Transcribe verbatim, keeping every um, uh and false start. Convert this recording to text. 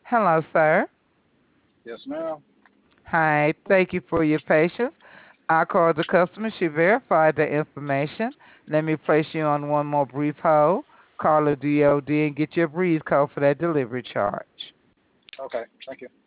Hello, sir. Yes, ma'am. Hi, thank you for your patience. I called the customer. She verified the information. Let me place you on one more brief hold. Call the D O D and get your breeze code for that delivery charge. Okay, thank you.